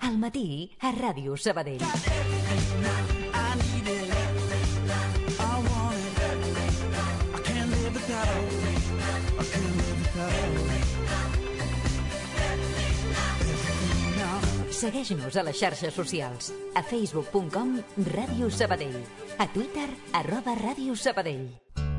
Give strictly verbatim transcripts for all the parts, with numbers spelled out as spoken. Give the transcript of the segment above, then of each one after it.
al matí a Ràdio Sabadell. Segueix-nos a les xarxes socials. A facebook punt com Ràdio Sabadell. A Twitter, arroba Ràdio Sabadell.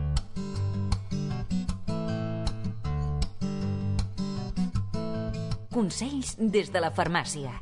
Consells des de la farmàcia.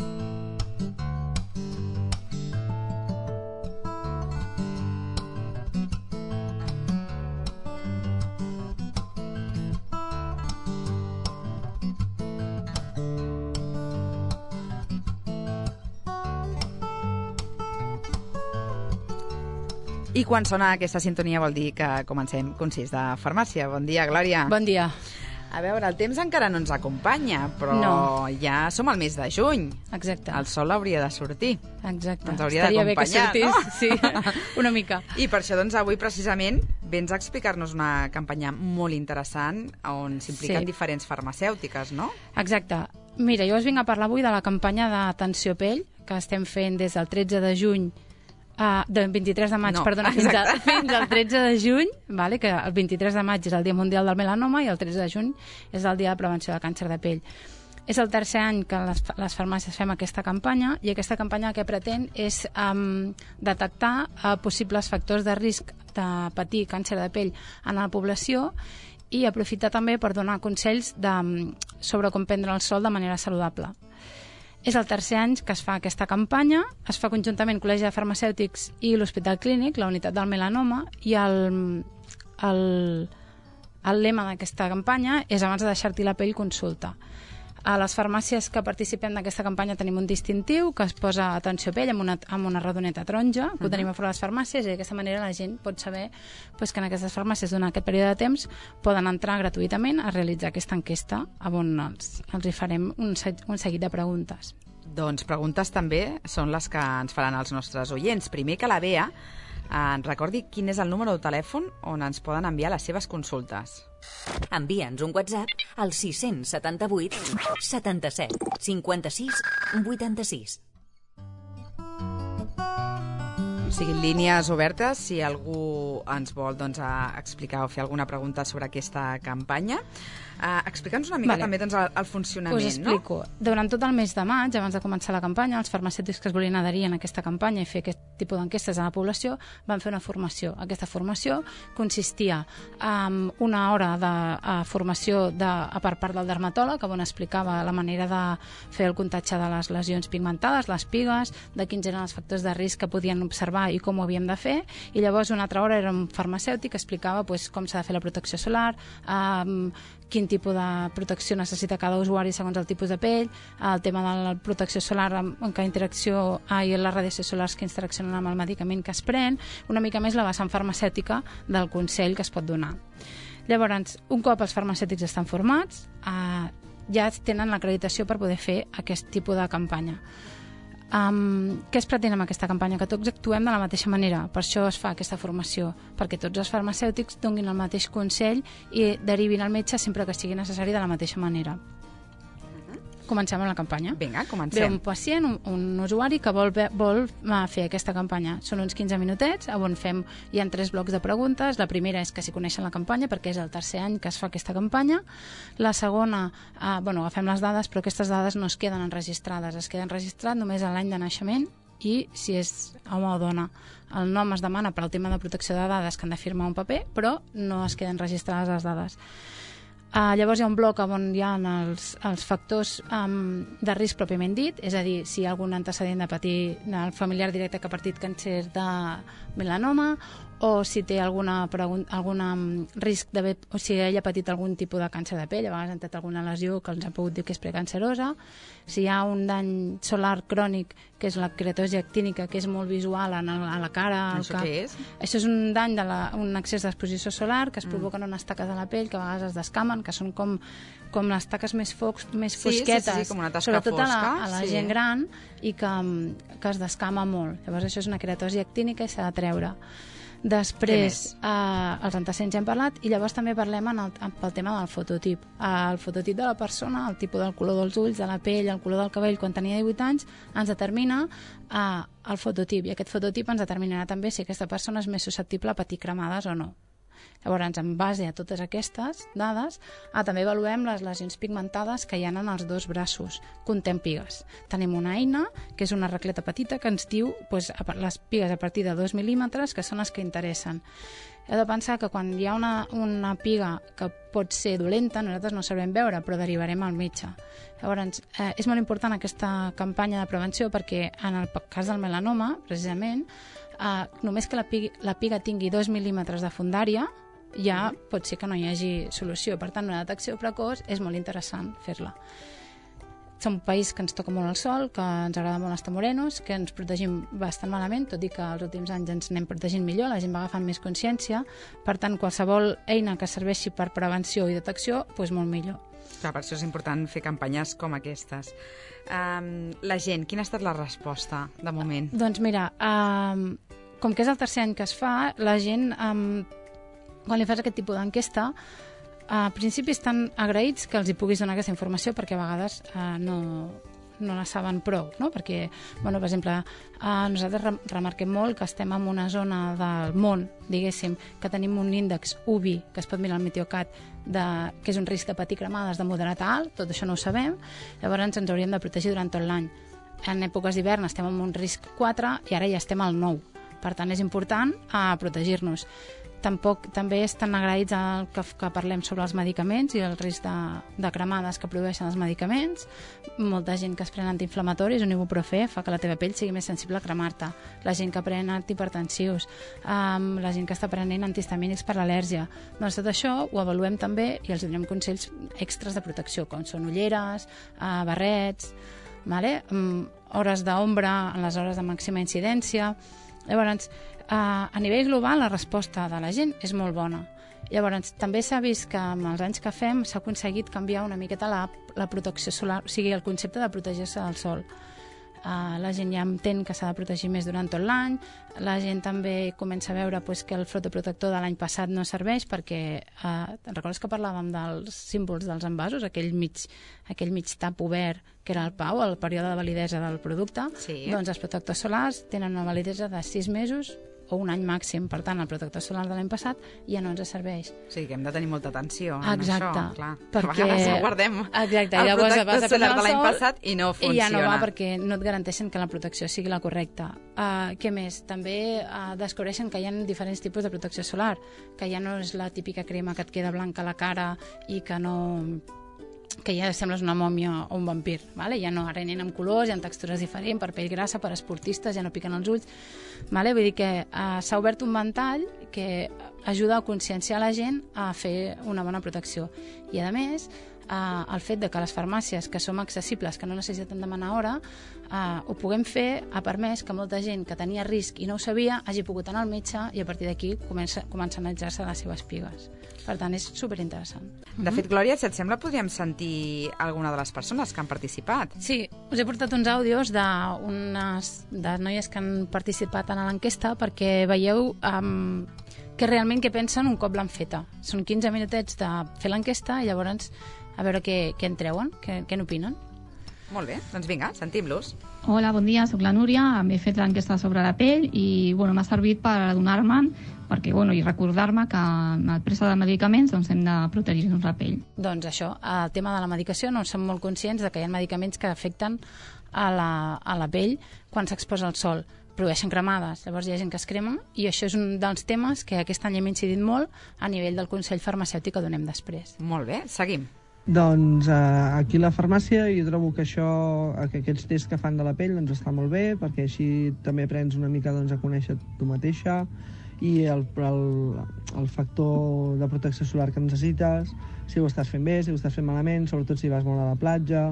I quan sona aquesta sintonia vol dir que comencem Consells de farmàcia. Bon dia, Glòria. Bon dia. A veure, el temps encara no ens acompanya, però no. ja som al mes de juny. Exacte. El sol hauria de sortir. Exacte. Ens hauria d'acompanyar, no? no? Sí, una mica. I per això, doncs, avui precisament vens a explicar-nos una campanya molt interessant on s'impliquen sí. diferents farmacèutiques, no? Exacte. Mira, jo us vinc a parlar avui de la campanya d'atenció pell que estem fent des del tretze de juny Uh, del vint-i-tres de maig, no, perdona, fins, a, fins al tretze de juny, vale? Que el vint-i-tres de maig és el Dia Mundial del Melanoma i el tretze de juny és el Dia de Prevenció de Càncer de Pell. És el tercer any que les, les farmàcies fem aquesta campanya i aquesta campanya el que pretén és um, detectar uh, possibles factors de risc de patir càncer de pell en la població i aprofitar també per donar consells de, sobre com prendre el sol de manera saludable. És el tercer any que es fa aquesta campanya, es fa conjuntament Col·legi de Farmacèutics i l'Hospital Clínic, la unitat del melanoma, i el, el, el lema d'aquesta campanya és abans de deixar-t'hi la pell, consulta. A les farmàcies que participem d'aquesta campanya tenim un distintiu que es posa atenció pell amb una, amb una rodoneta taronja, que uh-huh. ho tenim a fora de les farmàcies i d'aquesta manera la gent pot saber pues, que en aquestes farmàcies durant aquest període de temps poden entrar gratuïtament a realitzar aquesta enquesta on els, els hi farem un, un seguit de preguntes. Doncs preguntes també són les que ens faran els nostres oients. Primer que la Bea ens recordi quin és el número de telèfon on ens poden enviar les seves consultes. Envia'ns un WhatsApp al sis set vuit setanta-set cinquanta-sis vuitanta-sis. Siguin línies obertes si algú ens vol doncs, a explicar o fer alguna pregunta sobre aquesta campanya. Uh, Explica'ns una mica vale. també doncs, el, el funcionament. Us explico. No? Durant tot el mes de maig, abans de començar la campanya, els farmacèutics que es volien adherir a aquesta campanya i fer aquest tipus d'enquestes a la població van fer una formació. Aquesta formació consistia en una hora de uh, formació de, per part del dermatòleg, on explicava la manera de fer el comptatge de les lesions pigmentades, les pigues, de quins eren els factors de risc que podien observar i com ho havíem de fer, i llavors una altra hora era un farmacèutic que explicava pues, com s'ha de fer la protecció solar, um, quin tipus de protecció necessita cada usuari segons el tipus de pell, el tema de la protecció solar amb, amb que interacció ah, i les radiacions solars que interaccionen amb el medicament que es pren, una mica més la vessant farmacèutica del consell que es pot donar. Llavors, un cop els farmacèutics estan formats, eh, ja tenen l'acreditació per poder fer aquest tipus de campanya. Um, què es pretén amb aquesta campanya? Que tots actuem de la mateixa manera, per això es fa aquesta formació, perquè tots els farmacèutics donin el mateix consell i derivin al metge sempre que sigui necessari de la mateixa manera. Comencem amb la campanya. Vinga, comencem. Ve un pacient, un, un usuari que vol, vol fer aquesta campanya. Són uns quinze minutets on fem, hi ha tres blocs de preguntes. La primera és que si coneixen la campanya, perquè és el tercer any que es fa aquesta campanya. La segona, eh, bueno, agafem les dades, però aquestes dades no es queden enregistrades. Es queden enregistrades només a l'any de naixement i si és home o dona. El nom es demana per al tema de protecció de dades que han de firmar un paper, però no es queden registrades les dades. Uh, llavors hi ha un bloc on hi ha els, els factors um, de risc pròpiament dit, és a dir, si hi ha algun antecedent de patir, el familiar directe que ha patit càncer de melanoma, o si té alguna, alguna risc d'haver, o si ella ha patit algun tipus de càncer de pell, a vegades han tingut alguna lesió que els ha pogut dir que és precancerosa, si hi ha un dany solar crònic, que és la queratosi actínica, que és molt visual en el, a la cara, al Això cap. què és? Això és un dany, de la, un excés d'exposició solar que es provoquen mm. unes taques de la pell que a vegades es descamen, que són com, com les taques més, focs, més sí, fosquetes, sí, sí, com una tasca sobretot fosca, a la, a la sí. gent gran, i que, que es descama molt. Llavors això és una queratosi actínica i s'ha de treure. Després, eh, els antecedents ja hem parlat, i llavors també parlem en el, pel tema del fototip. El fototip de la persona, el tipus del color dels ulls, de la pell, el color del cabell, quan tenia divuit anys, ens determina eh, el fototip, i aquest fototip ens determinarà també si aquesta persona és més susceptible a patir cremades o no. Llavors, en base a totes aquestes dades, ah, també avaluem les lesions pigmentades que hi ha en els dos braços. Contem pigues. Tenim una eina, que és una racleta petita, que ens diu pues, les pigues a partir de dos mil·límetres, que són les que interessen. Heu de pensar que quan hi ha una, una piga que pot ser dolenta, nosaltres no sabem veure, però derivarem al metge. Llavors, eh, és molt important aquesta campanya de prevenció perquè en el cas del melanoma, precisament, eh, només que la piga, la piga tingui dos mil·límetres de fundària, ja pot ser que no hi hagi solució. Per tant, una detecció precoç és molt interessant fer-la. Som un país que ens toca molt el sol, que ens agrada molt estar morenos, que ens protegim bastant malament, tot i que els últims anys ens anem protegint millor, la gent va agafant més consciència. Per tant, qualsevol eina que serveixi per prevenció i detecció, doncs molt millor. Clar, per això és important fer campanyes com aquestes. Um, la gent, quina ha estat la resposta de moment? Doncs mira, um, com que és el tercer any que es fa, la gent... Um, quan li fas aquest tipus d'enquesta, a principi estan agraïts que els hi puguis donar aquesta informació perquè a vegades eh, no, no la saben prou, no? Perquè, bueno, per exemple, eh, nosaltres remarquem molt que estem en una zona del món, diguéssim, que tenim un índex U V I, que es pot mirar al Meteocat, de, que és un risc de patir cremades de moderat a alt, tot això no ho sabem, llavors ens hauríem de protegir durant tot l'any. En èpoques d'hivern estem en un risc quatre i ara ja estem al nou. Per tant, és important eh, protegir-nos. Tampoc, també estan agraïts el que, que parlem sobre els medicaments i el risc de, de cremades que produeixen els medicaments. Molta gent que es pren antiinflamatoris, un ibuprofè, fa que la teva pell sigui més sensible a cremar-te. La gent que pren antihipertensius, um, la gent que està prenent antihistamínics per l'al·lèrgia. Doncs tot això ho avaluem també i els donem consells extras de protecció, com són ulleres, uh, barrets, vale? um, hores d'ombra en les hores de màxima incidència. Llavors, Uh, a nivell global la resposta de la gent és molt bona. Llavors, també s'ha vist que amb els anys que fem s'ha aconseguit canviar una miqueta la, la protecció solar, o sigui, el concepte de protegir-se del sol. Uh, la gent ja entén que s'ha de protegir més durant tot l'any, la gent també comença a veure pues, que el fotoprotector de l'any passat no serveix perquè, uh, te'n recordes que parlàvem dels símbols dels envasos, aquell mig, aquell mig tap obert que era el P A U, el període de validesa del producte? Sí. Doncs els protectors solars tenen una validesa de sis mesos o un any màxim, per tant el protector solar de l'any passat ja no ens serveix. O sigui que hem de tenir molta atenció en exacte, això, clar. Perquè... A vegades no guardem exacte, el llavors protector solar de l'any passat i no funciona. I ja no va perquè no et garanteixen que la protecció sigui la correcta. Uh, què més? També uh, descobreixen que hi ha diferents tipus de protecció solar, que ja no és la típica crema que et queda blanca a la cara i que no... que ja sembles una mòmia o un vampir, vale? Ja no, ara hi amb colors, hi ha textures diferents, per pell grassa, per esportistes, ja no piquen els ulls, vale? Vull dir que uh, s'ha obert un ventall que ajuda a conscienciar la gent a fer una bona protecció. I a més, uh, el fet de que les farmàcies que som accessibles, que no necessiten demanar hora, uh, ho puguem fer, ha permès que molta gent que tenia risc i no ho sabia hagi pogut anar al metge i a partir d'aquí comença, comença a analitzar-se les seves pigues. Per tant, és superinteressant. De fet, Glòria, si et sembla, podríem sentir alguna de les persones que han participat. Sí, us he portat uns àudios d'unes de noies que han participat en l'enquesta perquè veieu um, que realment què pensen un cop l'han feta. Són quinze minutets de fer l'enquesta i llavors a veure què, què en treuen, què, què n'opinen. Molt bé, doncs vinga, sentim-los. Hola, bon dia, soc la Núria, m'he fet l'enquesta sobre la pell i bueno, m'ha servit per adonar-me'n perquè, bueno, i recordar-me que en el presa de medicaments doncs, hem de protegir-nos la pell. Doncs això, el tema de la medicació, no som molt conscients de que hi ha medicaments que afecten a la, a la pell quan s'exposa al sol, produeixen cremades, llavors hi ha gent que es crema i això és un dels temes que aquest any hem incidit molt a nivell del Consell Farmacèutic que donem després. Molt bé, seguim. Doncs eh, aquí a la farmàcia jo trobo que això, que aquests tests que fan de la pell doncs està molt bé perquè així també aprens una mica doncs, a conèixer tu mateixa i el, el, el factor de protecció solar que necessites, si ho estàs fent bé, si ho estàs fent malament, sobretot si vas molt a la platja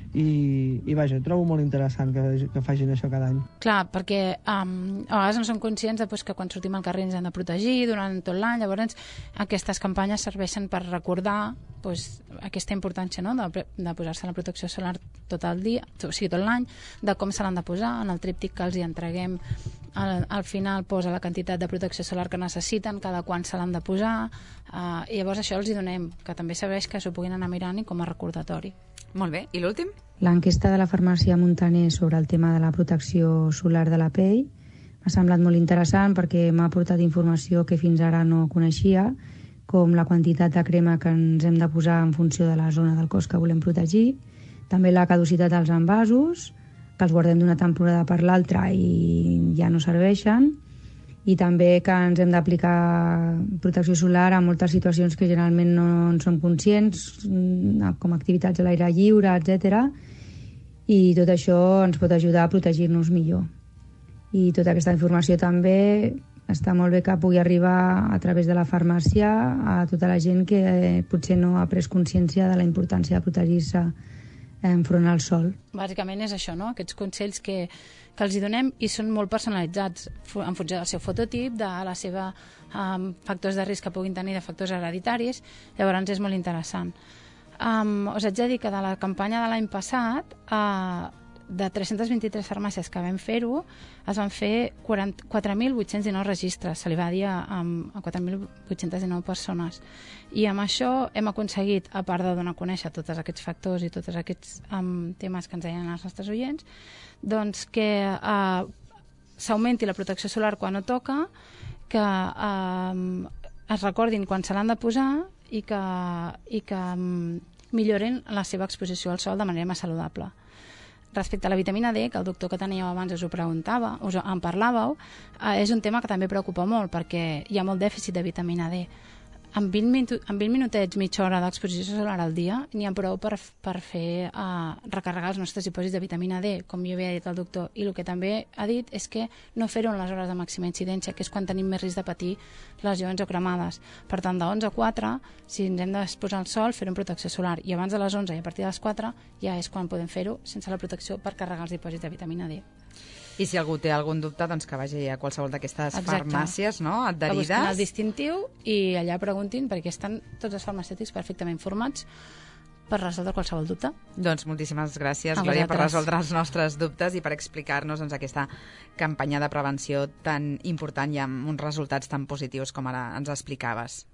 i, i vaja, trobo molt interessant que, que facin això cada any. Clar, perquè um, a vegades no som conscients de, pues, que quan sortim al carrer ens hem de protegir durant tot l'any, llavors aquestes campanyes serveixen per recordar pues, aquesta importància, no?, de, de posar-se la protecció solar tot el dia, o sigui, tot l'any, de com se l'han de posar, en el tríptic que els hi entreguem al, al final posa la quantitat de protecció solar que necessiten, cada quan se l'han de posar, uh, i llavors això els hi donem, que també serveix que s'ho puguin anar mirant i com a recordatori. Molt bé, i l'últim? L'enquesta de la farmàcia Montaner sobre el tema de la protecció solar de la pell m'ha semblat molt interessant perquè m'ha aportat informació que fins ara no coneixia, com la quantitat de crema que ens hem de posar en funció de la zona del cos que volem protegir, també la caducitat dels envasos, que els guardem d'una temporada per l'altra i ja no serveixen, i també que ens hem d'aplicar protecció solar a moltes situacions que generalment no en som conscients, com activitats a l'aire lliure, etcètera. I tot això ens pot ajudar a protegir-nos millor. I tota aquesta informació també està molt bé que pugui arribar a través de la farmàcia a tota la gent que potser no ha pres consciència de la importància de protegir-se enfront al sol. Bàsicament és això, no? Aquests consells que, que els hi donem i són molt personalitzats en funció del seu fototip, de la seva um, factors de risc que puguin tenir, de factors hereditaris, llavors és molt interessant. Um, us haig de dir que de la campanya de l'any passat, uh, de tres-centes vint-i-tres farmàcies que vam fer-ho, es van fer quatre mil vuit-cents dinou registres, se li va dir a, a quatre mil vuit-cents dinou persones. I amb això hem aconseguit, a part de donar a conèixer tots aquests factors i tots aquests um, temes que ens deien els nostres oients, doncs que uh, s'augmenti la protecció solar quan no toca, que uh, es recordin quan se l'han de posar i que, i que um, millorin la seva exposició al sol de manera més saludable. Respecte a la vitamina D, que el doctor que teníeu abans us ho preguntava, us en parlàveu, eh, és un tema que també preocupa molt perquè hi ha molt dèficit de vitamina D. En vint, minuts, en vint minutets, mitja hora d'exposició solar al dia, n'hi ha prou per, per fer uh, recarregar els nostres dipòsits de vitamina D, com ja havia dit el doctor. I el que també ha dit és que no fer-ho en les hores de màxima incidència, que és quan tenim més risc de patir lesions o cremades. Per tant, de onze a quatre, si ens hem d'exposar al sol, fer-ho en protecció solar. I abans de les onze i a partir de les quatre ja és quan podem fer-ho sense la protecció per carregar els dipòsits de vitamina D. I si algú té algun dubte, doncs que vagi a qualsevol d'aquestes farmàcies, no?, adherides. Que busquin el distintiu i allà preguntin, perquè estan tots els farmacèutics perfectament formats per resoldre qualsevol dubte. Doncs moltíssimes gràcies, a Glòria, vosaltres. per resoldre els nostres dubtes i per explicar-nos doncs, aquesta campanya de prevenció tan important i amb uns resultats tan positius com ara ens explicaves.